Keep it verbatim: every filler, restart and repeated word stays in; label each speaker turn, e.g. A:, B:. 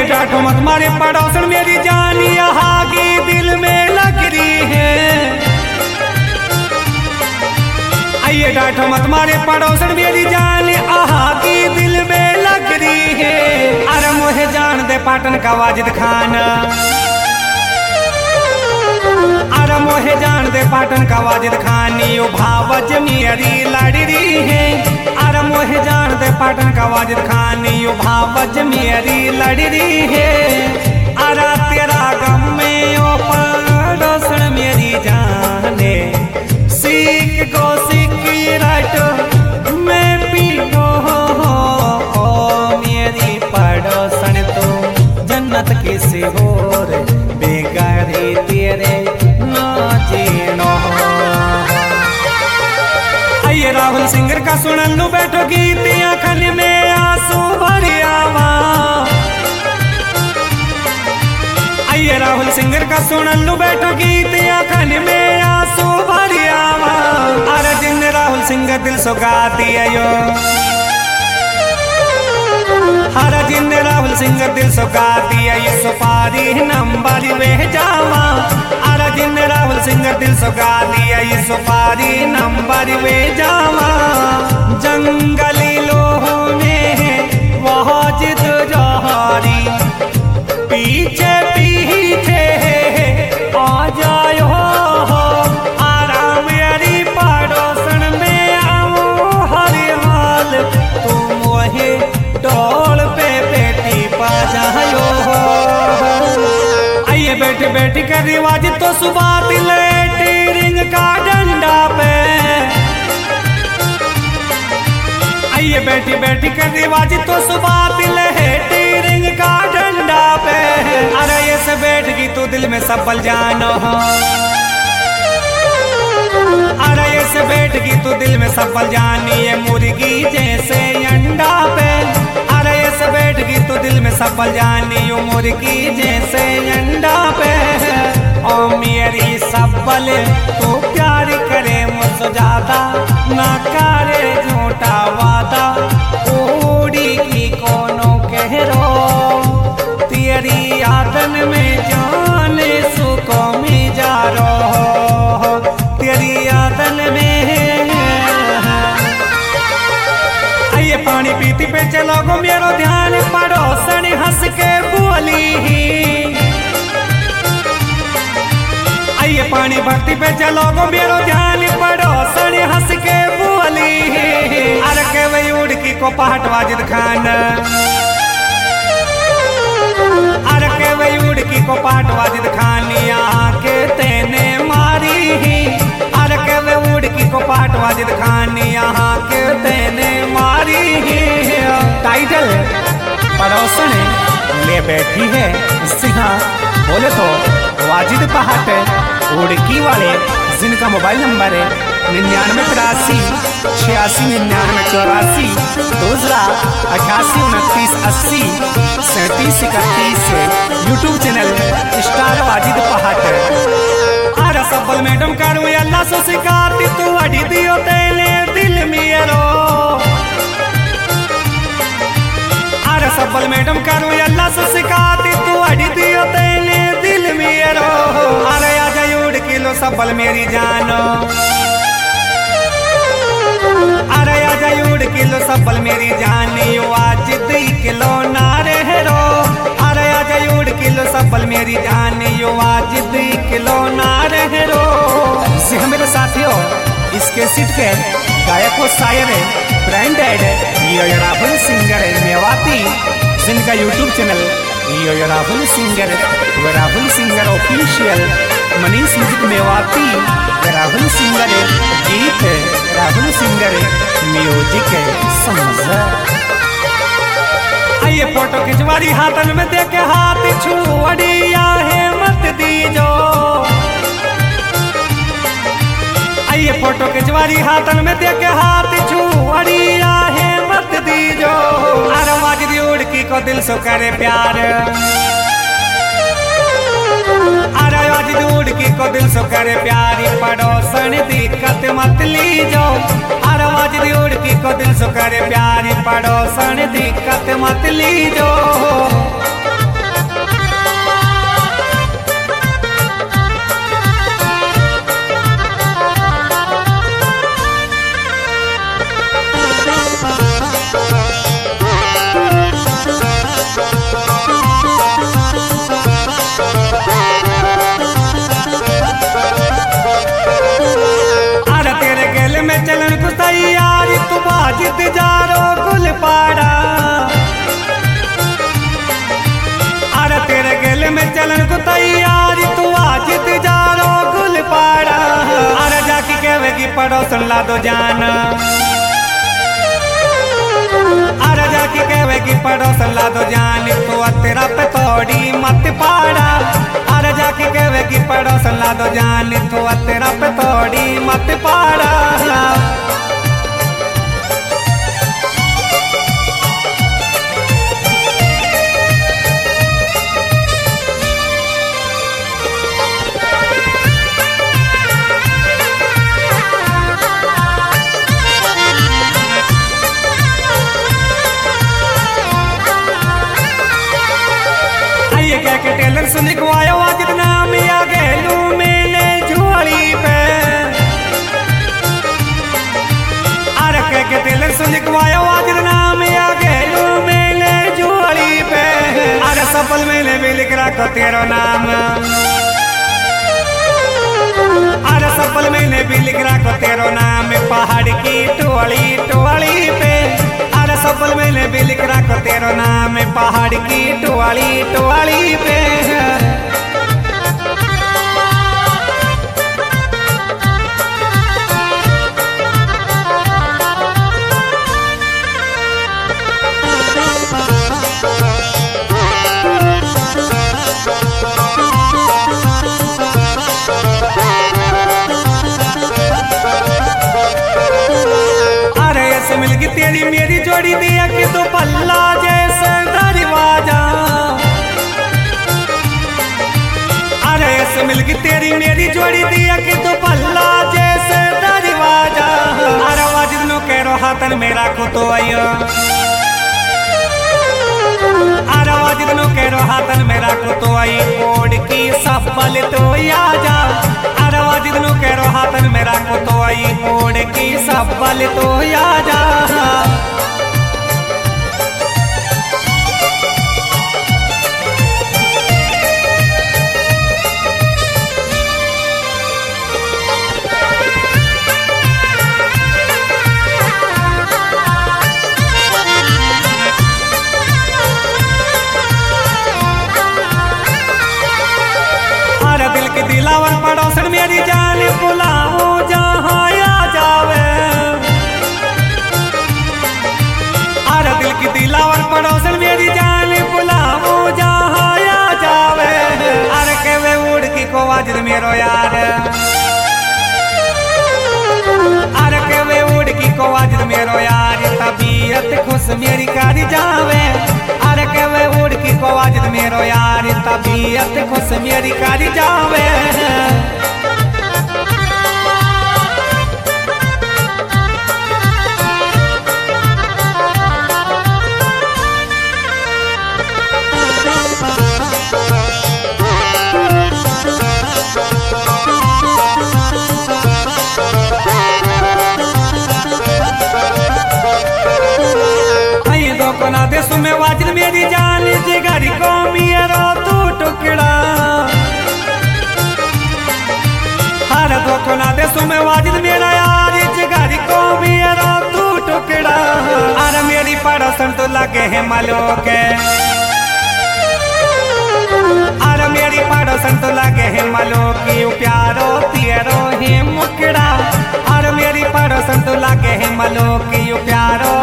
A: आइए डांटो मत मारे पड़ोसन मेरी जान यहाँ की दिल में लग रही है। आइए डांटो मत मारे पड़ोसन मेरी जान यहाँ की दिल में लग रही है। अरे मोहे जान दे पाटन का वाजिद खान, अरे मोहे जान दे पाटन का वाजिद खान, यो भावज मेरी लड़री है। अरे मोहे जान दे पाटन का वाजिद खान, यो भावज मेरी लड़री है। अरे तेरा गम में ओ पड़ोसन मेरी जाने, सीख को सीखी रट मैं पीनो ओ मेरी पड़ोसन तो जन्नत किसी और बेगारी तेरे आइए राहुल सिंगर का सुनन लू बैठो गीत आँखन में आंसू भरियावा। आइए राहुल सिंगर का सुनन लू बैठो गीत आँखन में आंसू भरियावा। अरे जिन राहुल सिंगर दिल सो गा दिया यो, हर जिन राहुल सिंगर दिल सो गा दिया ये सुपारी नंबर वे जावा। अरे जिन राहुल सिंगर दिल सो गा दिया ये सुपारी नंबर वे जावा। जंगली लोहों में वह जिद जहारी, पीछे पीछे आ जायो आराम मेरी पड़ोसन में आओ हर हाल। तुम वही डोल पे बेटी बजायो, आइए बैठे बैठे कर रिवाज तो सुबह दिलेटी रिंग का डंडा पे। आइए बैठी बैठी कर रिवाज तो सुबह दिलेटी रिंग का डंडा पे। अरे ये से बैठ गई तो दिल में सब बल जानो, अरे ये से बैठ गई तो दिल में सब बल जानी है मुर्गी जैसे अंडा पे। अरे ये से बैठ गई तो दिल में सब बल जानी हो मुर्गी जैसे अंडा पे। ओ मेरी सबल तू प्यार करे मुझसे ज्यादा, ना करे झूठा वादा उड़ी की कोनो कह रो। तेरी यादन में जाने सुखों में जा रो, तेरी यादन में। आइए पानी पीती पे चलो गो मेरो ध्यान, पड़ोसन हंस के बोली। आइए पानी भरती पे चलो गो मेरो ध्यान, पड़ोसन हंस के बोली। अरे के वही उड़ की को पहाट वाजिद खान, अरे के वही उड़ की को पहाट वाजिद खान यहाँ के तेने मारी। अरे के वे उड़ की को पहाट वाजिद खान यहाँ के तेने मारी। टाइटल पड़ोसन ले बैठी है सिंहा, बोले तो वाजिद पहाट उड़की वाले, जिनका मोबाइल नंबर है निन्यानवे तिरासी छियासी निन्यानवे चौरासी, दूसरा अठासी उनतीस अस्सी सैंतीस इकतीस। यूट्यूब चैनल स्टार वाजिद पहाट। अरे सबल मैडम करू अल्लाह सो सिखाती तू अड़ी दियो तेले दिल मेरो। अरे सबल मैडम करू अल्लाह सो सिखाती तू अड़ी दियो तेले दिल मेरो। अरे आजा उड़ किलो सबल मेरी जानो, अरे आजा उड़ किलो सबल मेरी जानी वाजिद किलो नारे रो। अरे आजा उड़ किलो सबल मेरी जानी वाजिद किलो नारे रो। जी मेरे साथियों, इसके सीट के गायक व शायर ब्रांडेड यो राहुल सिंगर मेवाती, जिनका यूट्यूब चैनल यो राहुल सिंगर व Rahul singer official, Manish music Mewati Rahul singer गीत, राहुल सिंगर म्यूजिक समझ। आइए फोटो खिंचवारी हाथन में देखे हाथ छुड़िया है मत दीजो। आइए फोटो खिंचवारी हाथन में देखे हाथ छुड़िया है मत दीजो। अरे वाजिद उड़की को दिल सो करे प्यार, अरे वाजिद उड़की को दिल सो करे प्यारी, पड़ोसन दिक्कत मत लीजो। अरे वाजिद उड़की को दिल सो करे प्यारी, पड़ोसन दिक्कत मत लीजो। में चलन को तैयारी तू आजित जारो गुल पाड़ा अरे जाकी कहेगी पड़ोसन ला दो जान अरे जाकी कहेगी पड़ोसन ला दो जान तू तेरा पे थोड़ी मत पाड़ा अरे जाकी कहेगी पड़ोसन ला दो जान तू तेरा पे थोड़ी मत पाड़ा क्या के टेलर से लिखवाया वाजिद नाम या गेलू मेले झोली पे अरे क्या के टेलर से लिखवाया वाजिद नाम या गेलू मेले झोली पे अरे सफल मेले में लिख रखो तेरा नाम अरे सफल मेले भी लिख रखो तेरा नाम पहाड़ की टोली टोली पे अरे सफल मेले भी लिख रखो तेरा नाम पहाड़ की टोली टोली पे मिलगी तेरी मेरी जोड़ी दिया कि तू पल्ला जैसे दरवाजा अरे ऐसे मिलगी तेरी मेरी जोड़ी दिया कि तू पल्ला जैसे दरवाजा अरे वाजिद नो कह हाथन मेरा को तो आयो अरे वाजिद नो कह हाथन मेरा को तो आई ओढ़ की सफल तो आ जा अरे वाजिद नो कह हाथन मेरा को तो आई ओढ़ की सफल तो आ जा दिलावर पड़ोसन मेरी जान बुलाओ जहाँ आ जावे अरे दिल की दिलावर पड़ोसन मेरी जान बुलाओ जहाँ आ जावे अरे के वे उड़ की को वाजिद मेरो यार अरे के वे उड़ की को वाजिद मेरो यार तबीयत खुश मेरी कारी जावे अरे के वे उड़ की को वाजिद मेरो यार तबीयत खुश मेरी कारी जावे देशु में वाजिद मेरी जान जिगर को मेरा तू टुकड़ा हर धोखो ना देशु में वाजिद मेरा यार जिगर को मेरा तू टुकड़ा अरे मेरी पड़ोसन तो लगे है मलो के अरे मेरी पड़ोसन तो लगे है मलो की प्यारो तेरो है मुकड़ा अरे मेरी पड़ोसन तो लगे है मलो की प्यारो